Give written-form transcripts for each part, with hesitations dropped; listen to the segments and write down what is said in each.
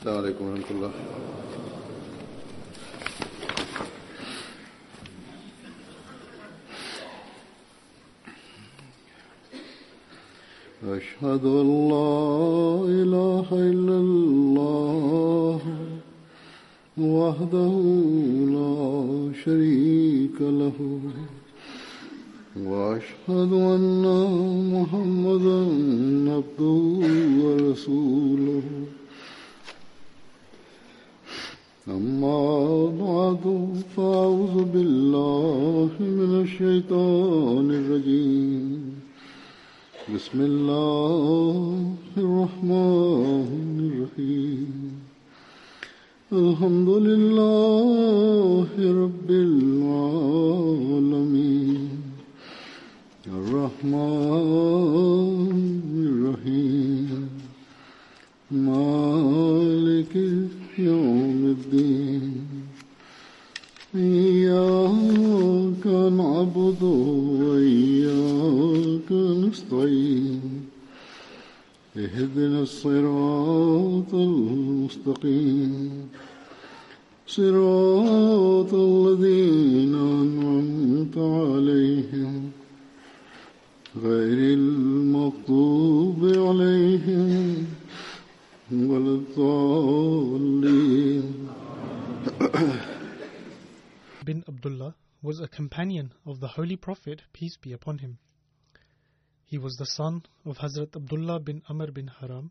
السلام عليكم ورحمة الله. أشهد أن لا إله إلا الله وحده لا شريك له وأشهد أن محمدا عبده ورسوله أما بعد فأعوذ بالله من الشيطان الرجيم بسم الله الرحمن الرحيم الحمد لله رب العالمين الرحمن الرحيم مالك يوم الدين إياك نعبد وإياك نستعين اهدنا الصراط المستقيم صراط الذين أنعمت عليهم غير المغضوب عليهم ولا الضالين. Bin Abdullah was a companion of the Holy Prophet, peace be upon him. He was the son of Hazrat Abdullah bin Amr bin Haram,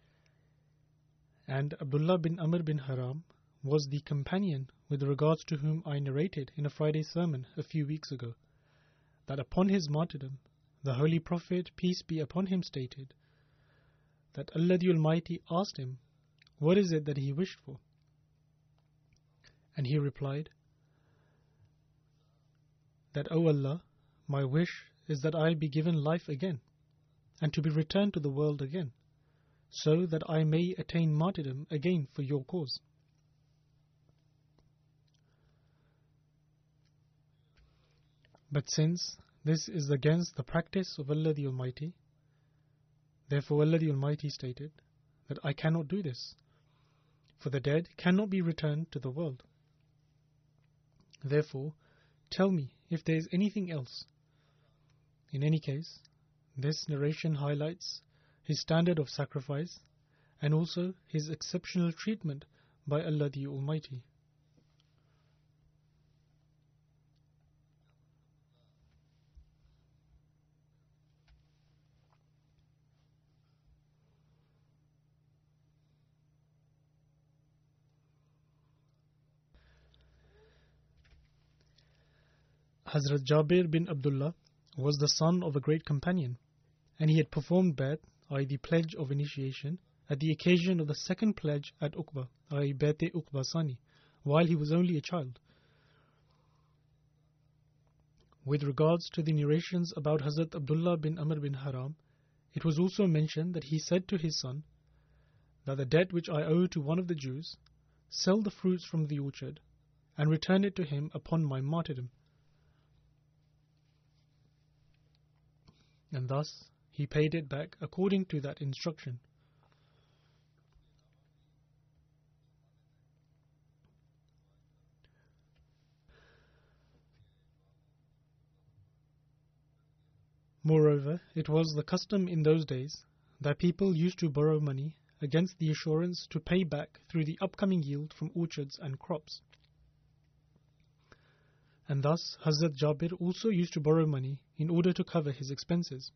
and Abdullah bin Amr bin Haram was the companion with regards to whom I narrated in a Friday sermon a few weeks ago, that upon his martyrdom, the Holy Prophet, peace be upon him, stated that Allah the Almighty asked him, what is it that he wished for? And he replied that, O Allah, my wish is that I be given life again, and to be returned to the world again, so that I may attain martyrdom again for your cause. But since this is against the practice of Allah the Almighty, therefore Allah the Almighty stated that I cannot do this, for the dead cannot be returned to the world. Therefore, tell me if there is anything else. In any case, this narration highlights his standard of sacrifice and also his exceptional treatment by Allah the Almighty. Hazrat Jabir bin Abdullah was the son of a great companion, and he had performed Bayt, i.e. the pledge of initiation, at the occasion of the second pledge at Uqba, i.e. Bayt Uqba Sani, while he was only a child. With regards to the narrations about Hazrat Abdullah bin Amr bin Haram, it was also mentioned that he said to his son that the debt which I owe to one of the Jews, sell the fruits from the orchard and return it to him upon my martyrdom. And thus he paid it back according to that instruction. Moreover, it was the custom in those days that people used to borrow money against the assurance to pay back through the upcoming yield from orchards and crops. And thus Hazrat Jabir also used to borrow money in order to cover his expenses.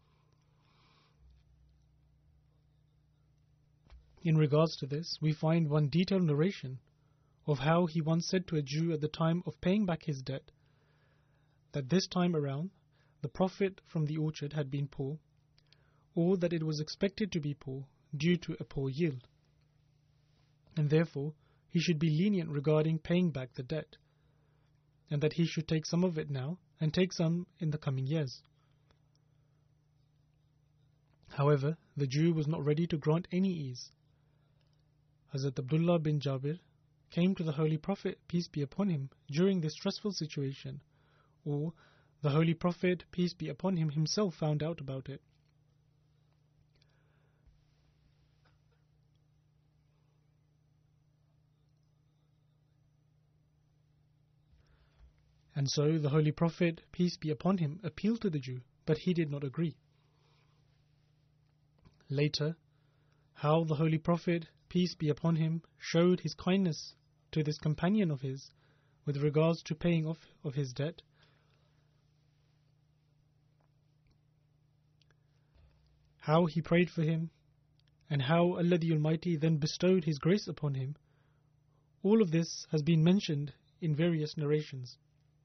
In regards to this, we find one detailed narration of how he once said to a Jew at the time of paying back his debt that this time around the profit from the orchard had been poor, or that it was expected to be poor due to a poor yield, and therefore he should be lenient regarding paying back the debt, and that he should take some of it now and take some in the coming years. However, the Jew was not ready to grant any ease. Hazrat Abdullah bin Jabir came to the Holy Prophet, peace be upon him, during this stressful situation, or the Holy Prophet, peace be upon him, himself found out about it. And so the Holy Prophet, peace be upon him, appealed to the Jew, but he did not agree. Later, how the Holy Prophet, peace be upon him, showed his kindness to this companion of his with regards to paying off of his debt, how he prayed for him, and how Allah the Almighty then bestowed His grace upon him. All of this has been mentioned in various narrations.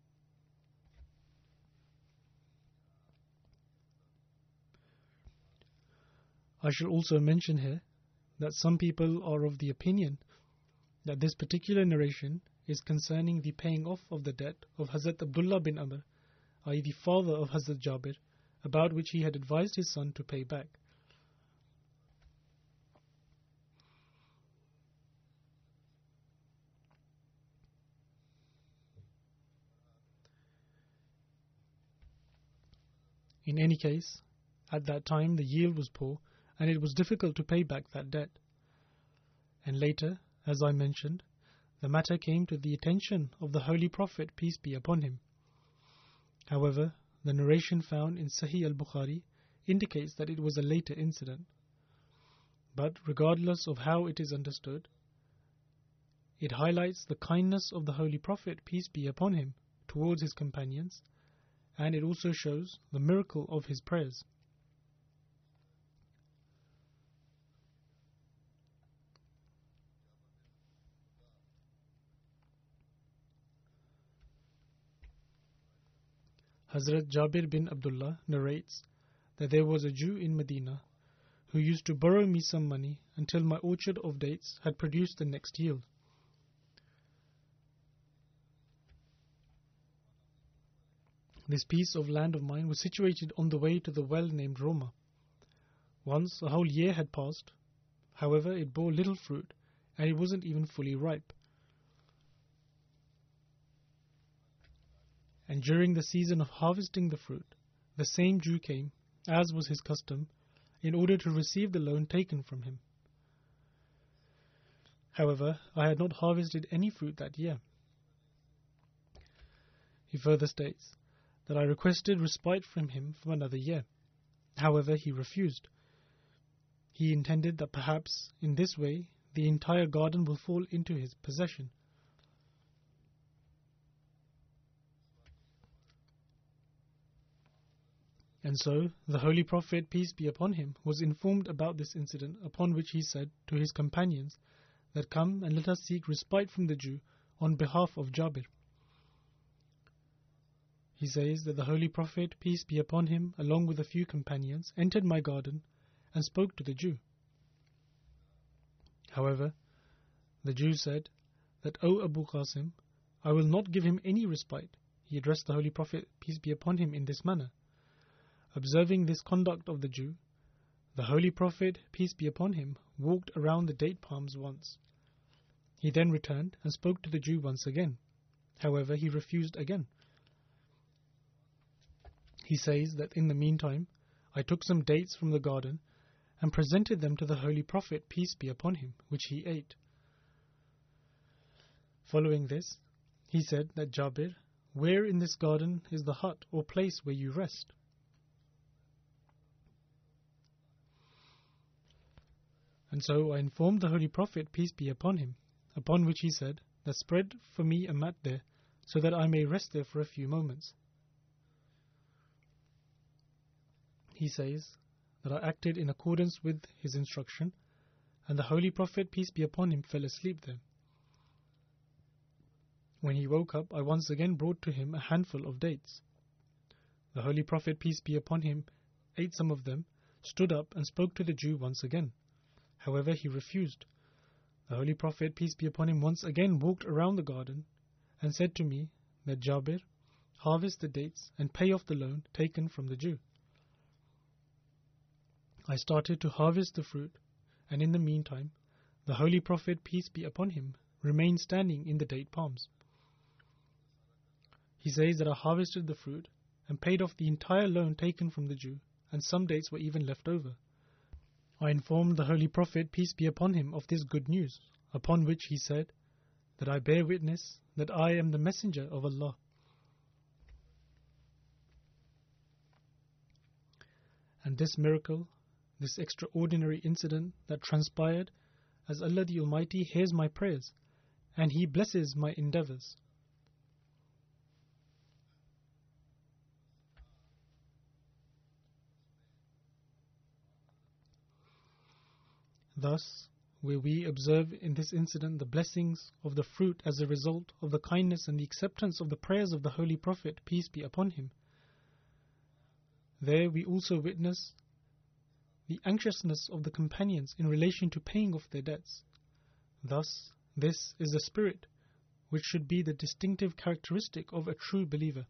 I shall also mention here that some people are of the opinion that this particular narration is concerning the paying off of the debt of Hazrat Abdullah bin Amr, i.e. the father of Hazrat Jabir, about which he had advised his son to pay back. In any case, at that time the yield was poor and it was difficult to pay back that debt. And later, as I mentioned, the matter came to the attention of the Holy Prophet, peace be upon him. However, the narration found in Sahih al-Bukhari indicates that it was a later incident. But regardless of how it is understood, it highlights the kindness of the Holy Prophet, peace be upon him, towards his companions, and it also shows the miracle of his prayers. Hazrat Jabir bin Abdullah narrates that there was a Jew in Medina who used to borrow me some money until my orchard of dates had produced the next yield. This piece of land of mine was situated on the way to the well named Roma. Once a whole year had passed, however it bore little fruit and it wasn't even fully ripe. And during the season of harvesting the fruit, the same Jew came, as was his custom, in order to receive the loan taken from him. However, I had not harvested any fruit that year. He further states that I requested respite from him for another year. However, he refused. He intended that perhaps in this way the entire garden will fall into his possession. And so the Holy Prophet, peace be upon him, was informed about this incident, upon which he said to his companions that, "Come and let us seek respite from the Jew on behalf of Jabir." He says that the Holy Prophet, peace be upon him, along with a few companions, entered my garden and spoke to the Jew. However, the Jew said that, "O Abu Qasim, I will not give him any respite." He addressed the Holy Prophet, peace be upon him, in this manner. Observing this conduct of the Jew, the Holy Prophet, peace be upon him, walked around the date palms once. He then returned and spoke to the Jew once again. However, he refused again. He says that in the meantime, I took some dates from the garden and presented them to the Holy Prophet, peace be upon him, which he ate. Following this, he said that, "Jabir, where in this garden is the hut or place where you rest?" And so I informed the Holy Prophet, peace be upon him, upon which he said that, "Spread for me a mat there, so that I may rest there for a few moments." He says that I acted in accordance with his instruction, and the Holy Prophet, peace be upon him, fell asleep there. When he woke up, I once again brought to him a handful of dates. The Holy Prophet, peace be upon him, ate some of them, stood up and spoke to the Jew once again. However, he refused. The Holy Prophet, peace be upon him, once again walked around the garden and said to me that, "Jabir, harvest the dates and pay off the loan taken from the Jew." I started to harvest the fruit, and in the meantime, the Holy Prophet, peace be upon him, remained standing in the date palms. He says that I harvested the fruit and paid off the entire loan taken from the Jew, and some dates were even left over. I informed the Holy Prophet, peace be upon him, of this good news, upon which he said that I bear witness that I am the messenger of Allah. And this miracle, this extraordinary incident that transpired as Allah the Almighty hears my prayers and He blesses my endeavors. Thus, where we observe in this incident the blessings of the fruit as a result of the kindness and the acceptance of the prayers of the Holy Prophet, peace be upon him, there we also witness the anxiousness of the companions in relation to paying off their debts. Thus, this is the spirit which should be the distinctive characteristic of a true believer.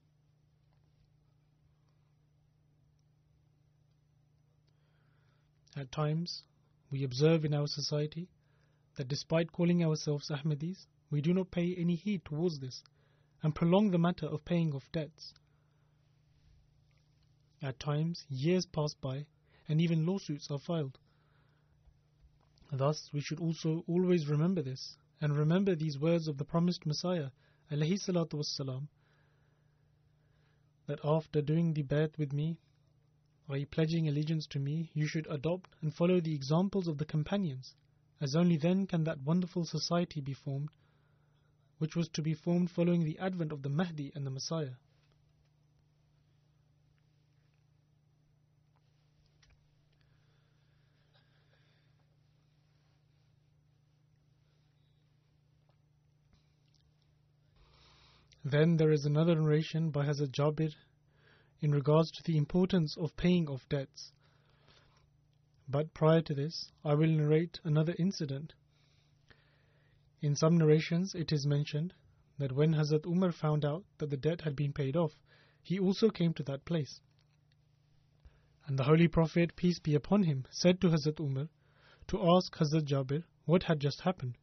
At times, we observe in our society that despite calling ourselves Ahmadis, we do not pay any heed towards this and prolong the matter of paying off debts. At times, years pass by and even lawsuits are filed. Thus, we should also always remember this and remember these words of the promised Messiah, alayhi salatu wassalam, that after doing the bay'at with me, i.e. pledging allegiance to me, you should adopt and follow the examples of the companions, as only then can that wonderful society be formed, which was to be formed following the advent of the Mahdi and the Messiah. Then there is another narration by Hazrat Jabir in regards to the importance of paying off debts. But prior to this, I will narrate another incident. In some narrations, it is mentioned that when Hazrat Umar found out that the debt had been paid off, he also came to that place. And the Holy Prophet, peace be upon him, said to Hazrat Umar to ask Hazrat Jabir what had just happened.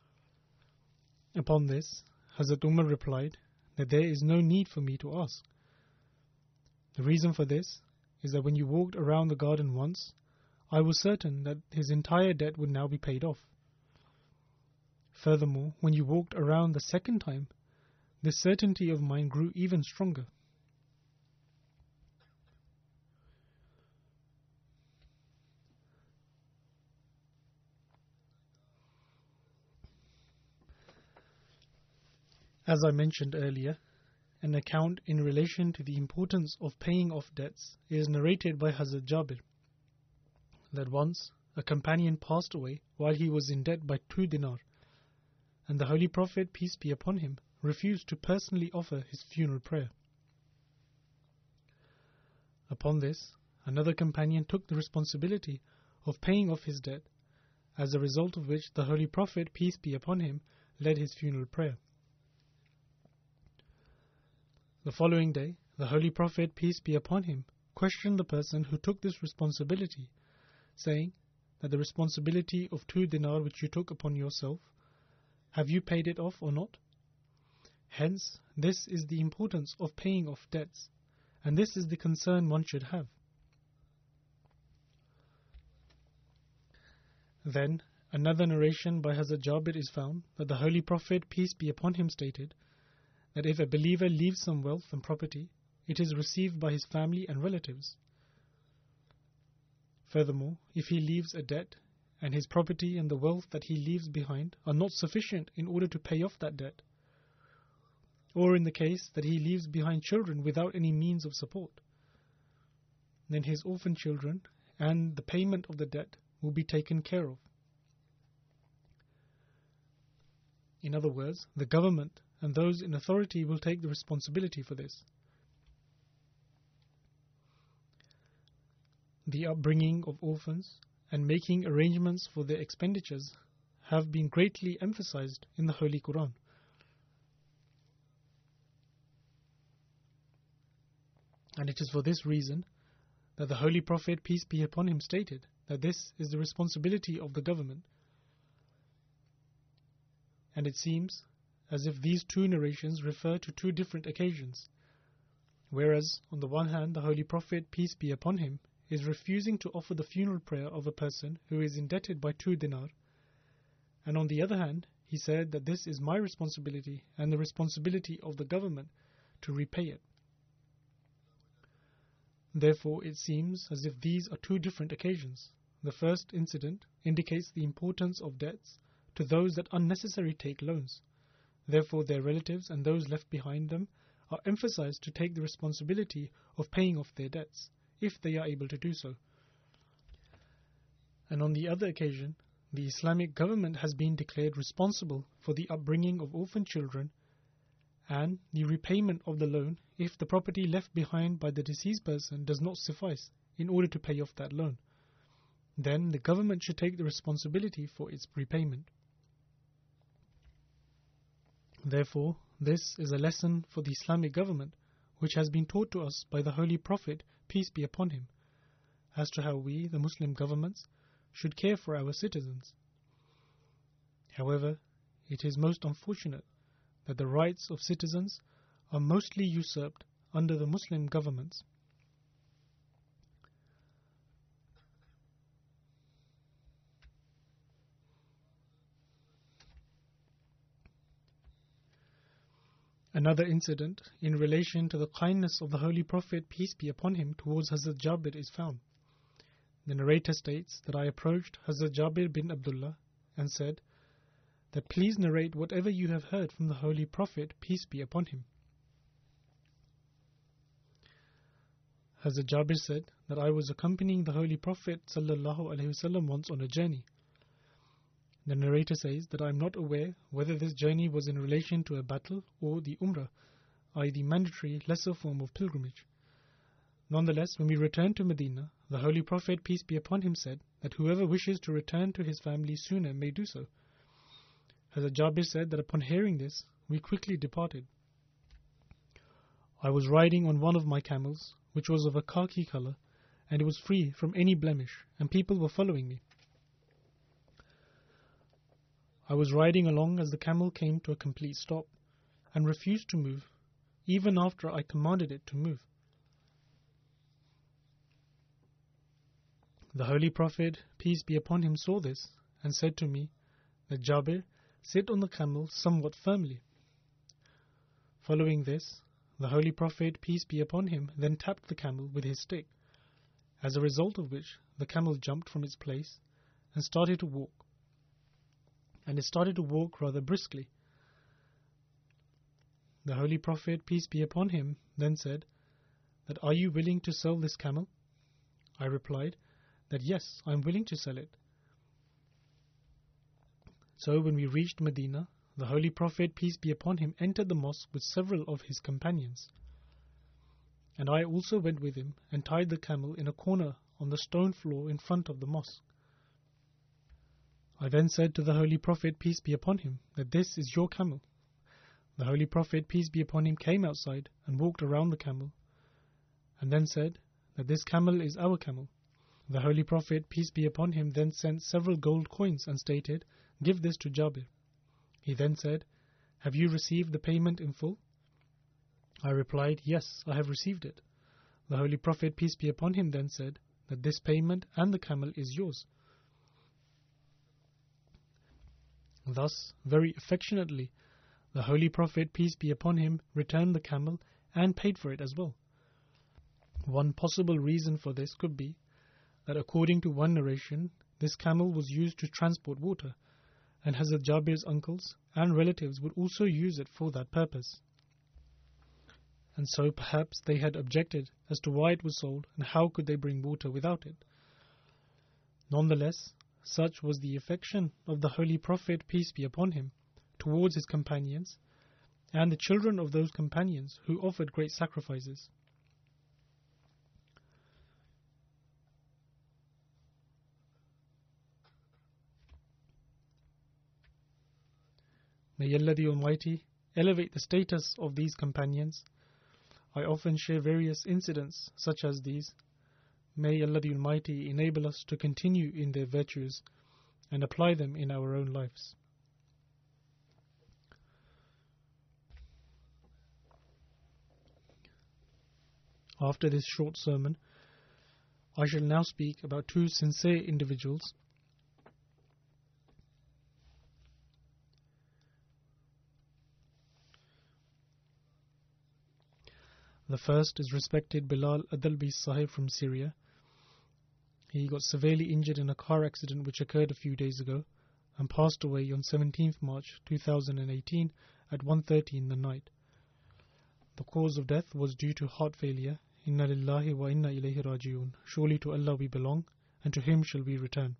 Upon this, Hazrat Umar replied that there is no need for me to ask. The reason for this is that when you walked around the garden once, I was certain that his entire debt would now be paid off. Furthermore, when you walked around the second time, this certainty of mine grew even stronger. As I mentioned earlier, an account in relation to the importance of paying off debts is narrated by Hazrat Jabir, that once a companion passed away while he was in debt by 2 dinar, and the Holy Prophet, peace be upon him, refused to personally offer his funeral prayer. Upon this, another companion took the responsibility of paying off his debt, as a result of which the Holy Prophet, peace be upon him, led his funeral prayer. The following day, the Holy Prophet, peace be upon him, questioned the person who took this responsibility, saying that the responsibility of 2 dinar which you took upon yourself, have you paid it off or not? Hence, this is the importance of paying off debts, and this is the concern one should have. Then, another narration by Hazrat Jabir is found that the Holy Prophet, peace be upon him, stated that if a believer leaves some wealth and property, it is received by his family and relatives. Furthermore, if he leaves a debt, and his property and the wealth that he leaves behind are not sufficient in order to pay off that debt, or in the case that he leaves behind children without any means of support, then his orphan children and the payment of the debt will be taken care of. In other words, the government and those in authority will take the responsibility for this. The upbringing of orphans and making arrangements for their expenditures have been greatly emphasized in the Holy Quran. And it is for this reason that the Holy Prophet, peace be upon him, stated that this is the responsibility of the government. And it seems as if these 2 narrations refer to 2 different occasions, whereas on the one hand the Holy Prophet, peace be upon him, is refusing to offer the funeral prayer of a person who is indebted by 2 dinar, and on the other hand he said that this is my responsibility and the responsibility of the government to repay it. Therefore, it seems as if these are two different occasions. The first incident indicates the importance of debts to those that unnecessarily take loans. Therefore, their relatives and those left behind them are emphasized to take the responsibility of paying off their debts, if they are able to do so. And on the other occasion, the Islamic government has been declared responsible for the upbringing of orphan children and the repayment of the loan if the property left behind by the deceased person does not suffice in order to pay off that loan. Then the government should take the responsibility for its repayment. Therefore, this is a lesson for the Islamic government which has been taught to us by the Holy Prophet, peace be upon him, as to how we, the Muslim governments, should care for our citizens. However, it is most unfortunate that the rights of citizens are mostly usurped under the Muslim governments. Another incident in relation to the kindness of the Holy Prophet, peace be upon him, towards Hazrat Jabir is found. The narrator states that I approached Hazrat Jabir bin Abdullah and said that please narrate whatever you have heard from the Holy Prophet, peace be upon him. Hazrat Jabir said that I was accompanying the Holy Prophet ﷺ once on a journey. The narrator says that I am not aware whether this journey was in relation to a battle or the Umrah, i.e. the mandatory lesser form of pilgrimage. Nonetheless, when we returned to Medina, the Holy Prophet, peace be upon him, said that whoever wishes to return to his family sooner may do so. Hazrat Jabir said that upon hearing this, we quickly departed. I was riding on one of my camels, which was of a khaki color, and it was free from any blemish, and people were following me. I was riding along as the camel came to a complete stop and refused to move, even after I commanded it to move. The Holy Prophet, peace be upon him, saw this and said to me that Jabir, sit on the camel somewhat firmly. Following this, the Holy Prophet, peace be upon him, then tapped the camel with his stick, as a result of which the camel jumped from its place and started to walk. And it started to walk rather briskly. The Holy Prophet, peace be upon him, then said that, are you willing to sell this camel? I replied that yes, I am willing to sell it. So when we reached Medina, the Holy Prophet, peace be upon him, entered the mosque with several of his companions. And I also went with him and tied the camel in a corner on the stone floor in front of the mosque. I then said to the Holy Prophet, peace be upon him, that this is your camel. The Holy Prophet, peace be upon him, came outside and walked around the camel, and then said that this camel is our camel. The Holy Prophet, peace be upon him, then sent several gold coins and stated, give this to Jabir. He then said, have you received the payment in full? I replied, yes, I have received it. The Holy Prophet, peace be upon him, then said that this payment and the camel is yours. Thus, very affectionately, the Holy Prophet, peace be upon him, returned the camel and paid for it as well. One possible reason for this could be that according to one narration, this camel was used to transport water, and Hazrat Jabir's uncles and relatives would also use it for that purpose. And so perhaps they had objected as to why it was sold and how could they bring water without it. Nonetheless, such was the affection of the Holy Prophet, peace be upon him, towards his companions and the children of those companions who offered great sacrifices. May Allah the Almighty elevate the status of these companions. I often share various incidents such as these. May Allah the Almighty enable us to continue in their virtues and apply them in our own lives. After this short sermon, I shall now speak about two sincere individuals. The first is respected Bilal Adalbi Sahib from Syria. He got severely injured in a car accident which occurred a few days ago and passed away on 17th March 2018 at 1:30 in the night. The cause of death was due to heart failure. Inna lillahi wa inna ilayhi raji'un. Surely to Allah we belong, and to Him shall we return.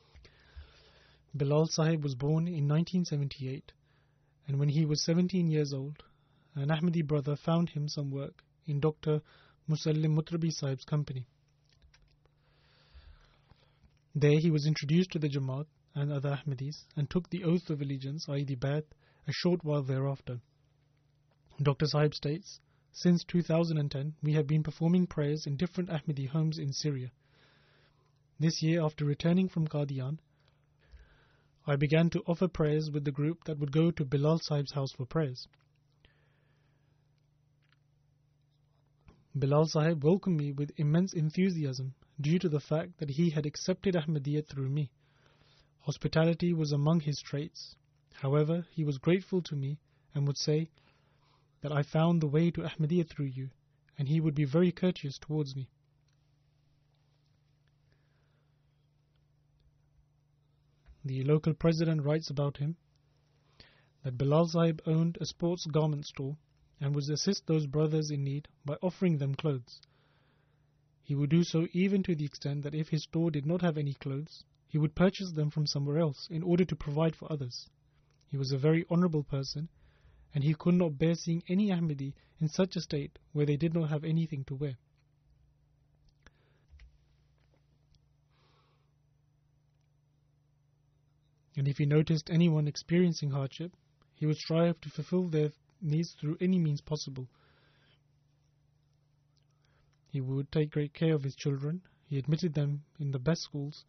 Bilal Sahib was born in 1978, and when he was 17 years old, an Ahmadi brother found him some work in Dr. Musallim Mutrabi Sahib's company. There he was introduced to the Jamaat and other Ahmadis and took the oath of allegiance, i.e. the Bai'at, a short while thereafter. Dr. Sahib states, "Since 2010, we have been performing prayers in different Ahmadi homes in Syria. This year, after returning from Qadian, I began to offer prayers with the group that would go to Bilal Sahib's house for prayers. Bilal Sahib welcomed me with immense enthusiasm due to the fact that he had accepted Ahmadiyyat through me. Hospitality was among his traits. However, he was grateful to me and would say that I found the way to Ahmadiyyat through you, and he would be very courteous towards me." The local president writes about him that Bilal Sahib owned a sports garment store and would assist those brothers in need by offering them clothes. He would do so even to the extent that if his store did not have any clothes, he would purchase them from somewhere else in order to provide for others. He was a very honourable person, and he could not bear seeing any Ahmadi in such a state where they did not have anything to wear. And if he noticed anyone experiencing hardship, he would strive to fulfill their needs through any means possible. He would take great care of his children. He admitted them in the best schools.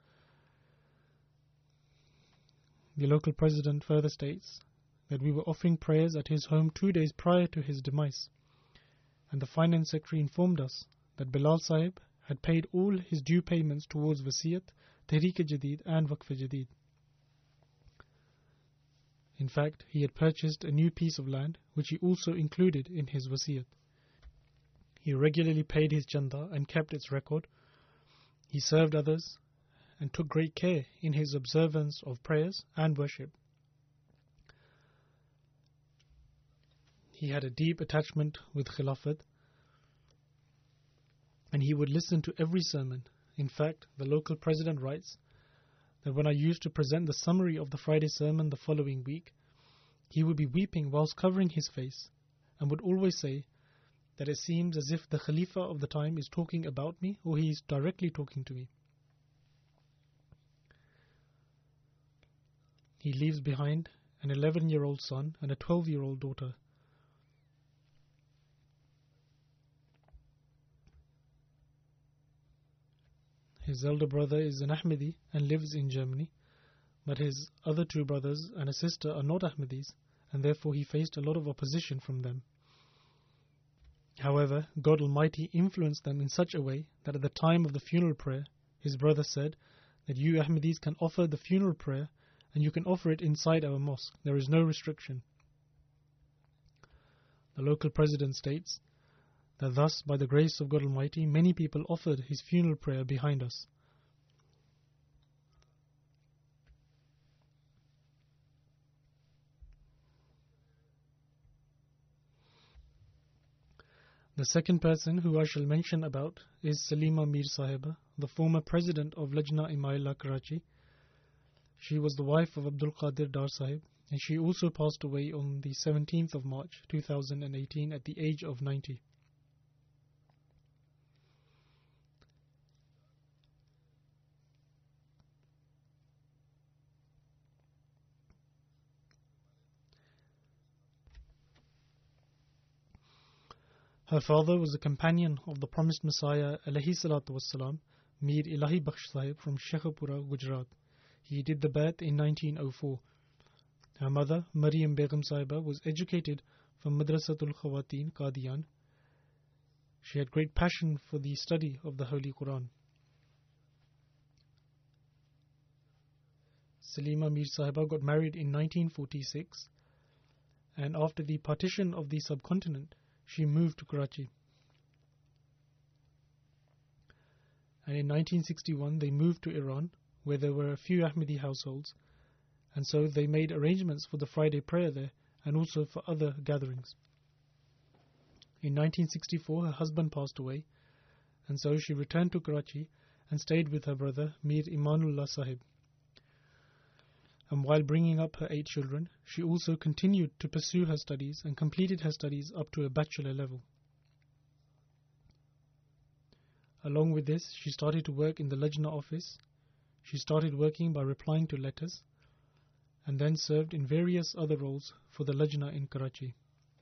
The local president further states that we were offering prayers at his home 2 days prior to his demise, and the finance secretary informed us that Bilal Sahib had paid all his due payments towards Wasiyat, Tehreek-e-Jadid and Waqf-e-Jadid. In fact, he had purchased a new piece of land, which he also included in his Wasiyat. He regularly paid his chanda and kept its record. He served others and took great care in his observance of prayers and worship. He had a deep attachment with Khilafat, and he would listen to every sermon. In fact, the local president writes that when I used to present the summary of the Friday sermon the following week, he would be weeping whilst covering his face and would always say that it seems as if the Khalifa of the time is talking about me or he is directly talking to me. He leaves behind an 11-year-old son and a 12-year-old daughter. His elder brother is an Ahmadi and lives in Germany, but his other two brothers and a sister are not Ahmadis, and therefore he faced a lot of opposition from them. However, God Almighty influenced them in such a way that at the time of the funeral prayer, his brother said that you Ahmadis can offer the funeral prayer and you can offer it inside our mosque. There is no restriction. The local president states that thus, by the grace of God Almighty, many people offered his funeral prayer behind us. The second person who I shall mention about is Salima Mir Sahiba, the former president of Lajna Imaillah Karachi. She was the wife of Abdul Qadir Dar Sahib, and she also passed away on the 17th of March 2018 at the age of 90. Her father was a companion of the promised Messiah alayhi salatu wassalam, Mir Ilahi Bakhsh Sahib from Shekhapura, Gujarat. He did the Bai'at in 1904. Her mother, Maryam Begum Sahiba, was educated from Madrasatul Khawateen, Qadian. She had great passion for the study of the Holy Quran. Salima Mir Sahiba got married in 1946, and after the partition of the subcontinent, she moved to Karachi. and in 1961 they moved to Iran, where there were a few Ahmadi households, and so they made arrangements for the Friday prayer there and also for other gatherings. In 1964 her husband passed away, and so she returned to Karachi and stayed with her brother Mir Imanullah Sahib. And while bringing up her 8 children, she also continued to pursue her studies and completed her studies up to a bachelor level. Along with this, she started to work in the Lajna office. She started working by replying to letters, and then served in various other roles for the Lajna in Karachi.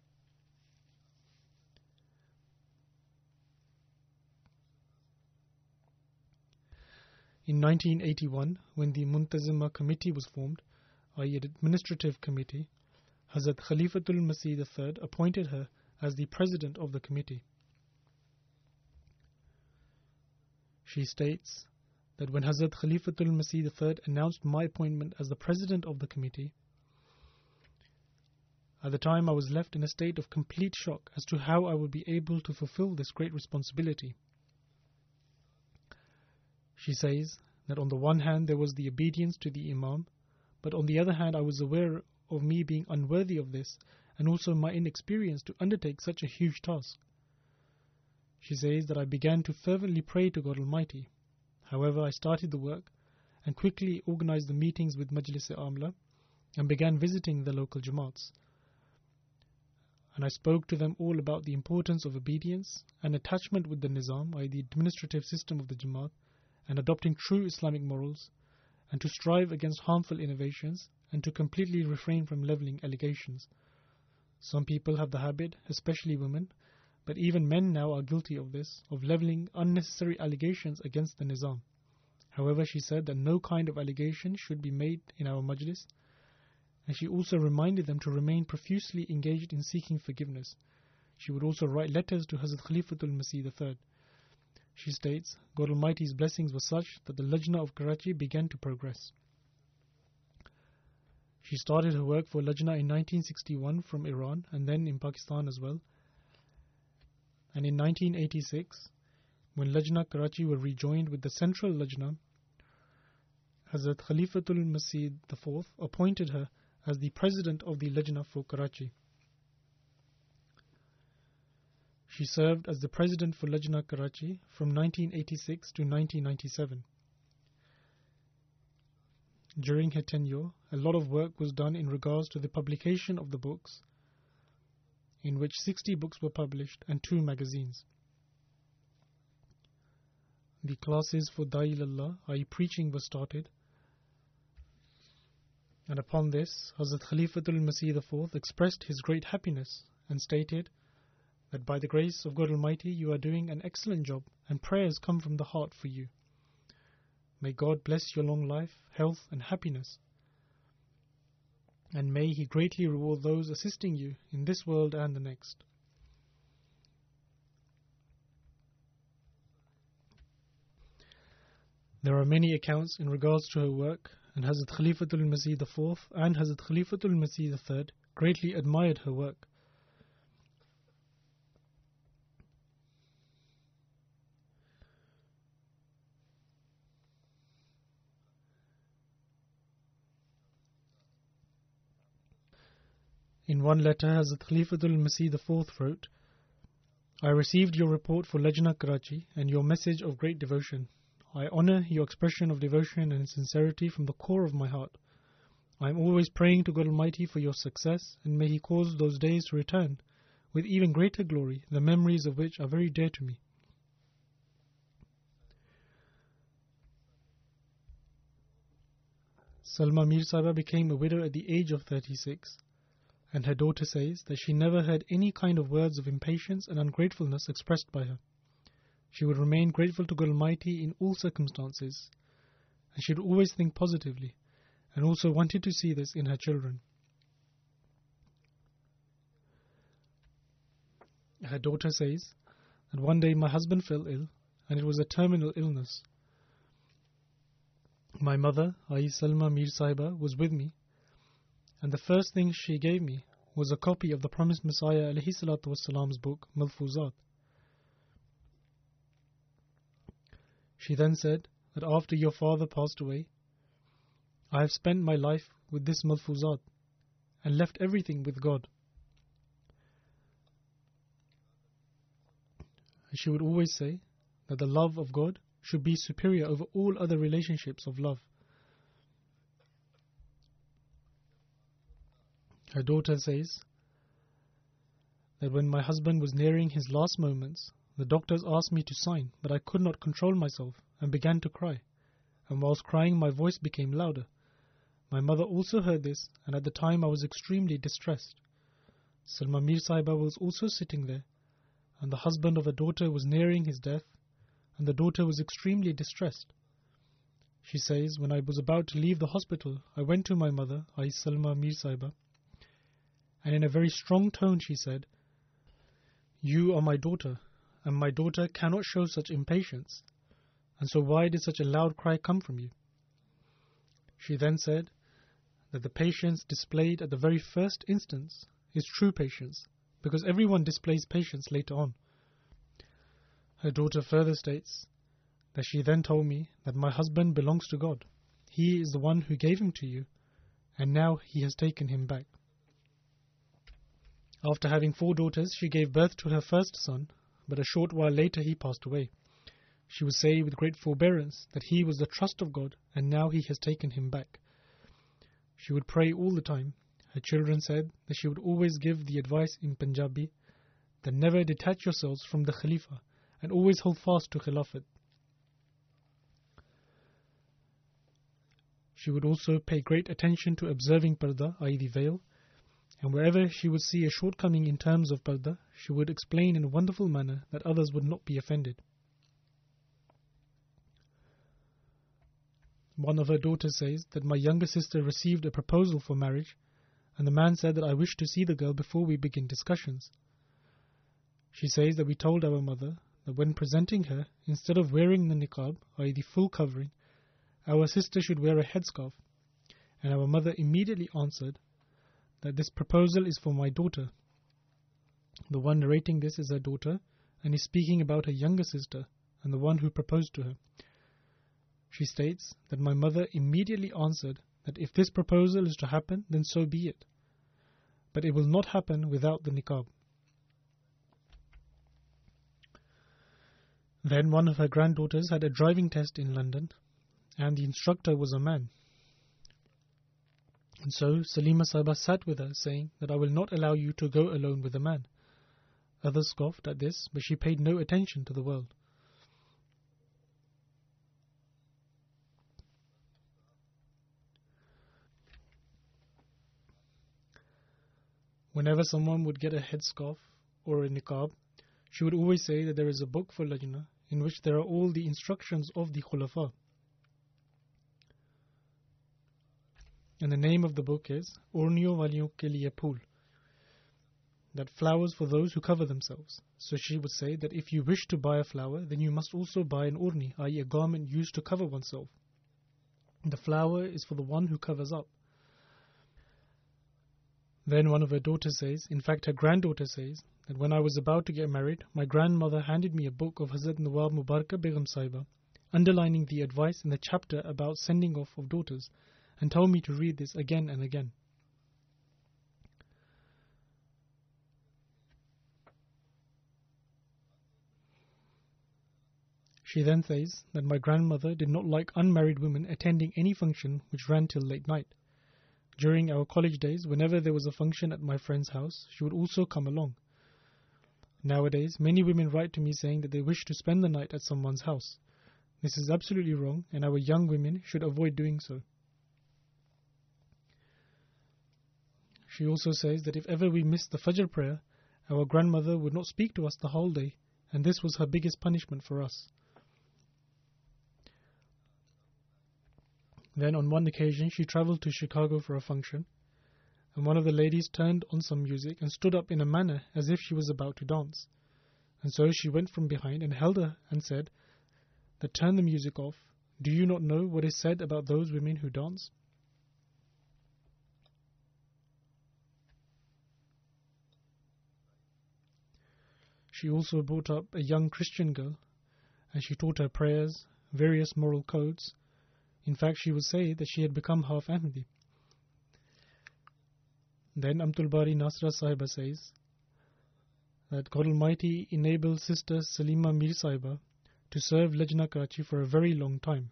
In 1981, when the Muntazima committee was formed, i.e. an administrative committee, Hazrat Khalifatul Masih III appointed her as the president of the committee. She states that when Hazrat Khalifatul Masih III announced my appointment as the president of the committee, at the time I was left in a state of complete shock as to how I would be able to fulfill this great responsibility. She says that on the one hand there was the obedience to the Imam, but on the other hand I was aware of me being unworthy of this and also my inexperience to undertake such a huge task. She says that I began to fervently pray to God Almighty. However, I started the work and quickly organized the meetings with Majlis-e-Amla and began visiting the local Jamaats. And I spoke to them all about the importance of obedience and attachment with the Nizam, i.e. the administrative system of the Jamaat, and adopting true Islamic morals, and to strive against harmful innovations, and to completely refrain from levelling allegations. Some people have the habit, especially women, but even men now are guilty of this, of levelling unnecessary allegations against the Nizam. However, she said that no kind of allegation should be made in our majlis, and she also reminded them to remain profusely engaged in seeking forgiveness. She would also write letters to Hazrat Khalifatul Masih III. She states, God Almighty's blessings were such that the Lajna of Karachi began to progress. She started her work for Lajna in 1961 from Iran and then in Pakistan as well. And in 1986, when Lajna Karachi were rejoined with the Central Lajna, Hazrat Khalifatul Masih IV appointed her as the president of the Lajna for Karachi. She served as the president for Lajna Karachi from 1986 to 1997. During her tenure, a lot of work was done in regards to the publication of the books, in which 60 books were published and 2 magazines. The classes for Da'ilallah, i.e. preaching, were started, and upon this, Hazrat Khalifatul Masih IV expressed his great happiness and stated that by the grace of God Almighty you are doing an excellent job and prayers come from the heart for you. May God bless your long life, health and happiness, and may He greatly reward those assisting you in this world and the next. There are many accounts in regards to her work, and Hazrat Khalifatul Masih IV and Hazrat Khalifatul Masih III greatly admired her work. In one letter, Hazrat Khalifatul Masih IV wrote, I received your report for Lajna Karachi and your message of great devotion. I honor your expression of devotion and sincerity from the core of my heart. I am always praying to God Almighty for your success, and may He cause those days to return with even greater glory, the memories of which are very dear to me. Salma Mir Sahibah became a widow at the age of 36. And her daughter says that she never heard any kind of words of impatience and ungratefulness expressed by her. She would remain grateful to God Almighty in all circumstances, and she would always think positively, and also wanted to see this in her children. Her daughter says that one day my husband fell ill, and it was a terminal illness. My mother, i.e. Salma Mir Sahibah, was with me, and the first thing she gave me was a copy of the promised Messiah ﷺ's book, Malfuzat. She then said that after your father passed away, I have spent my life with this malfuzat and left everything with God. And she would always say that the love of God should be superior over all other relationships of love. Her daughter says that when my husband was nearing his last moments, the doctors asked me to sign, but I could not control myself and began to cry. And whilst crying, my voice became louder. My mother also heard this, and at the time I was extremely distressed. Salma Mir Sahiba was also sitting there, and the husband of her daughter was nearing his death, and the daughter was extremely distressed. She says, when I was about to leave the hospital, I went to my mother, i.e. Salma Mir Sahiba, and in a very strong tone she said, "You are my daughter, and my daughter cannot show such impatience, and so why did such a loud cry come from you?" She then said that the patience displayed at the very first instance is true patience, because everyone displays patience later on. Her daughter further states that she then told me that my husband belongs to God. He is the one who gave him to you, and now he has taken him back. After having 4 daughters, she gave birth to her first son, but a short while later he passed away. She would say with great forbearance that he was the trust of God, and now he has taken him back. She would pray all the time. Her children said that she would always give the advice in Punjabi that never detach yourselves from the Khalifa and always hold fast to Khilafat. She would also pay great attention to observing Parda, i.e. the veil, and wherever she would see a shortcoming in terms of Parda, she would explain in a wonderful manner that others would not be offended. One of her daughters says that my younger sister received a proposal for marriage, and the man said that I wish to see the girl before we begin discussions. She says that we told our mother that when presenting her, instead of wearing the niqab, i.e. the full covering, our sister should wear a headscarf, and our mother immediately answered that this proposal is for my daughter. The one narrating this is her daughter, and is speaking about her younger sister and the one who proposed to her. She states that my mother immediately answered that if this proposal is to happen, then so be it, but it will not happen without the niqab. Then one of her granddaughters had a driving test in London, and the instructor was a man. And so Salima Sahiba sat with her, saying that I will not allow you to go alone with a man. Others scoffed at this, but she paid no attention to the world. Whenever someone would get a headscarf or a niqab, she would always say that there is a book for Lajna in which there are all the instructions of the Khulafa. And the name of the book is Orniyo Waliyon Ke Liye Phool, that flowers for those who cover themselves. So she would say that if you wish to buy a flower, then you must also buy an orni, i.e. a garment used to cover oneself. The flower is for the one who covers up. Then one of her daughters says, in fact her granddaughter says, that when I was about to get married, my grandmother handed me a book of Hazrat Nawab Mubarakah Begum Sahiba, underlining the advice in the chapter about sending off of daughters, and told me to read this again and again. She then says that my grandmother did not like unmarried women attending any function which ran till late night. During our college days, whenever there was a function at my friend's house, she would also come along. Nowadays, many women write to me saying that they wish to spend the night at someone's house. This is absolutely wrong, and our young women should avoid doing so. She also says that if ever we missed the Fajr prayer, our grandmother would not speak to us the whole day, and this was her biggest punishment for us. Then on one occasion she travelled to Chicago for a function, and one of the ladies turned on some music and stood up in a manner as if she was about to dance. And so she went from behind and held her and said that turn the music off. Do you not know what is said about those women who dance? She also brought up a young Christian girl, and she taught her prayers, various moral codes. In fact, she would say that she had become half Ahmadi. Then Amtul Bari Nasra Sahiba says that God Almighty enabled Sister Salima Mir Sahiba to serve Lajna Karachi for a very long time.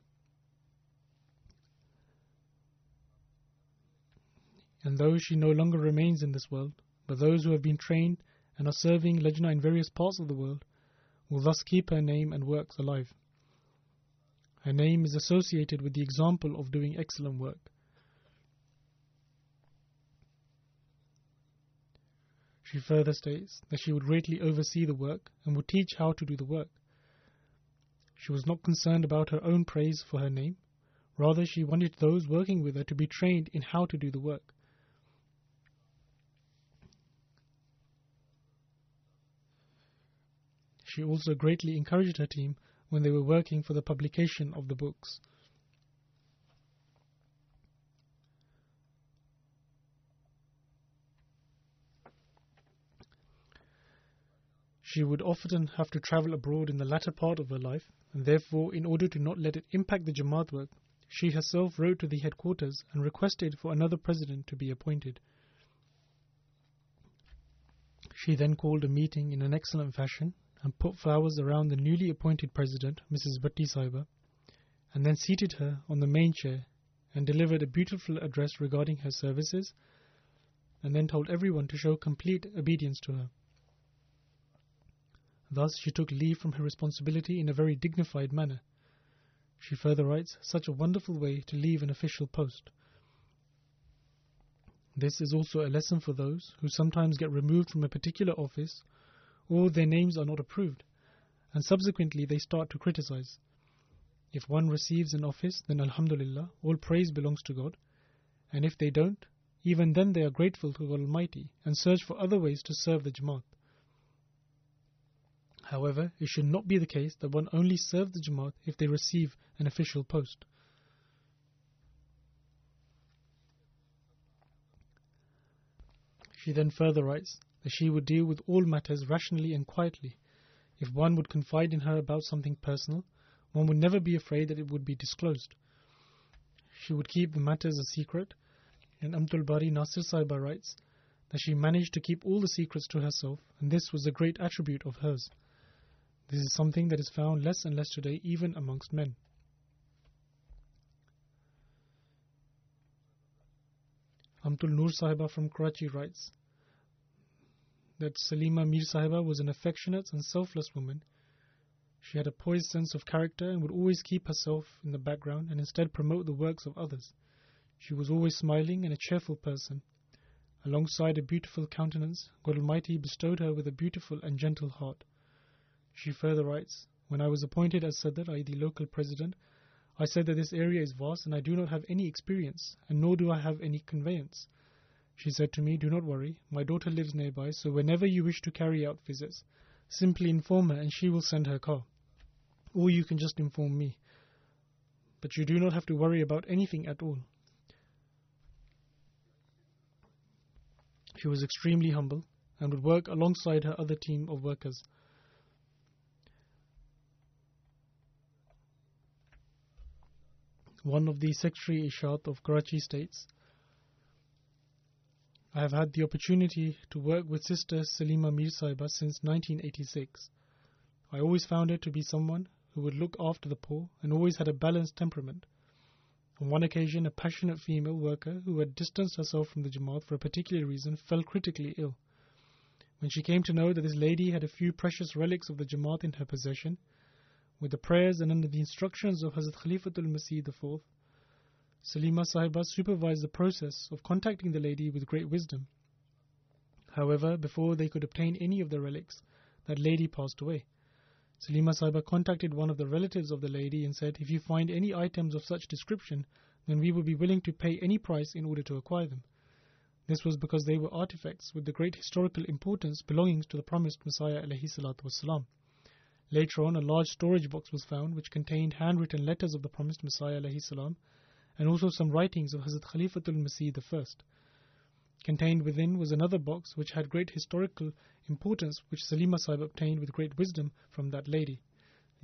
And though she no longer remains in this world, but those who have been trained and are serving Lajna in various parts of the world will thus keep her name and works alive. Her name is associated with the example of doing excellent work. She further states that she would greatly oversee the work and would teach how to do the work. She was not concerned about her own praise for her name. Rather, she wanted those working with her to be trained in how to do the work. She also greatly encouraged her team when they were working for the publication of the books. She would often have to travel abroad in the latter part of her life, and therefore, in order to not let it impact the Jamaat work, she herself wrote to the headquarters and requested for another president to be appointed. She then called a meeting in an excellent fashion and put flowers around the newly appointed president, Mrs. Bhatti Sahiba, and then seated her on the main chair and delivered a beautiful address regarding her services, and then told everyone to show complete obedience to her. Thus she took leave from her responsibility in a very dignified manner. She further writes, such a wonderful way to leave an official post. This is also a lesson for those who sometimes get removed from a particular office or their names are not approved, and subsequently they start to criticize. If one receives an office, then Alhamdulillah, all praise belongs to God, and if they don't, even then they are grateful to God Almighty and search for other ways to serve the Jamaat. However, it should not be the case that one only serves the Jamaat if they receive an official post. She then further writes that she would deal with all matters rationally and quietly. If one would confide in her about something personal, one would never be afraid that it would be disclosed. She would keep the matters a secret, and Amtul Bari Nasir Sahiba writes that she managed to keep all the secrets to herself, and this was a great attribute of hers. This is something that is found less and less today, even amongst men. Amtul Noor Sahiba from Karachi writes that Salima Mir Sahiba was an affectionate and selfless woman. She had a poised sense of character and would always keep herself in the background and instead promote the works of others. She was always smiling and a cheerful person. Alongside a beautiful countenance, God Almighty bestowed her with a beautiful and gentle heart. She further writes, when I was appointed as Sadr, i.e. the local president, I said that this area is vast and I do not have any experience, and nor do I have any conveyance. She said to me, do not worry, my daughter lives nearby, so whenever you wish to carry out visits, simply inform her and she will send her car. Or you can just inform me. But you do not have to worry about anything at all. She was extremely humble and would work alongside her other team of workers. One of the Secretary Ishat of Karachi states, I have had the opportunity to work with Sister Salima Mir Sahiba since 1986. I always found her to be someone who would look after the poor and always had a balanced temperament. On one occasion, a passionate female worker who had distanced herself from the Jamaat for a particular reason fell critically ill. When she came to know that this lady had a few precious relics of the Jamaat in her possession, with the prayers and under the instructions of Hazrat Khalifatul Masih IV, Salima Sahiba supervised the process of contacting the lady with great wisdom. However, before they could obtain any of the relics, that lady passed away. Salima Sahiba contacted one of the relatives of the lady and said, if you find any items of such description, then we will be willing to pay any price in order to acquire them. This was because they were artifacts with the great historical importance belonging to the promised Messiah alayhi salatu wasalam. Later on, a large storage box was found which contained handwritten letters of the promised Messiah alayhi salam and also some writings of Hazrat Khalifatul Masih I. Contained within was another box which had great historical importance which Salima Sahib obtained with great wisdom from that lady.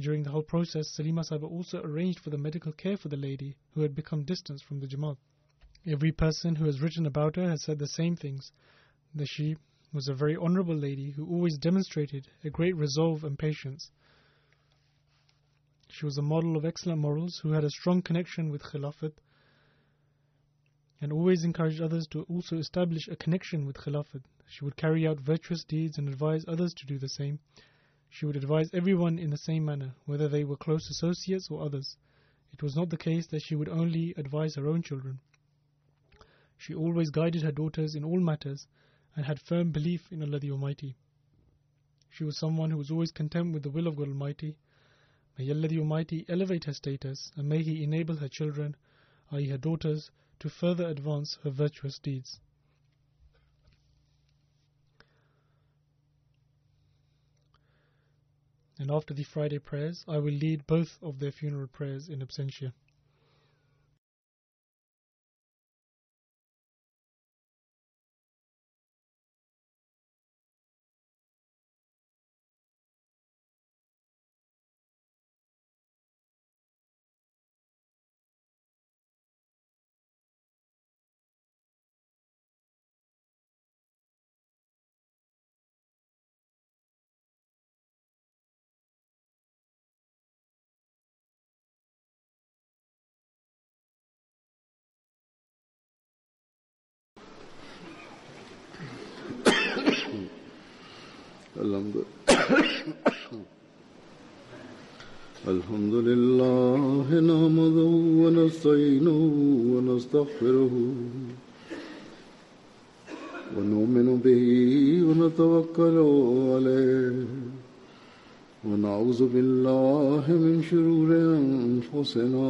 During the whole process, Salima Sahib also arranged for the medical care for the lady who had become distant from the Jamaat. Every person who has written about her has said the same things, that she was a very honourable lady who always demonstrated a great resolve and patience. She was a model of excellent morals who had a strong connection with Khilafat and always encouraged others to also establish a connection with Khilafat. She would carry out virtuous deeds and advise others to do the same. She would advise everyone in the same manner, whether they were close associates or others. It was not the case that she would only advise her own children. She always guided her daughters in all matters and had firm belief in Allah the Almighty. She was someone who was always content with the will of God Almighty. May Allah the Almighty elevate her status, and may He enable her children, i.e. her daughters, to further advance her virtuous deeds. And after the Friday prayers, I will lead both of their funeral prayers in absentia. الحمد لله نحمده ونستعينه ونستغفره ونؤمن به ونتوكل عليه ونعوذ بالله من شرور أنفسنا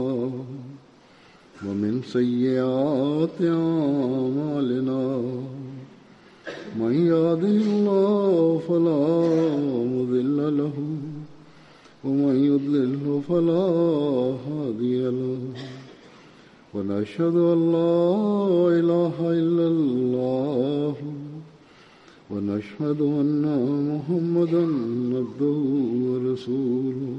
ومن سيئات أعمالنا من يهده الله فلا مضل له ومن يضلل فلا هادي له ونشهد أن لا إله إلا الله ونشهد أن محمدا عبده ورسوله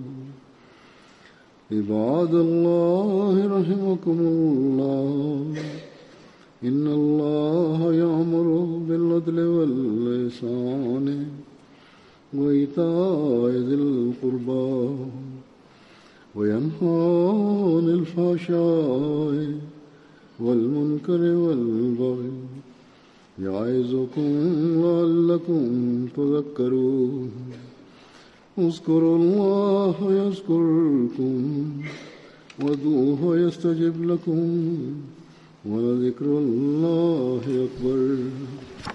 عباد الله رحمكم الله إن الله يأمر بالعدل والإحسان وإيتاء ذي القربى وينهى عن الفحشاء والمنكر والبغي يعظكم لعلكم تذكرون اذكروا الله يذكركم وادعوه يستجب لكم ولذكر الله أكبر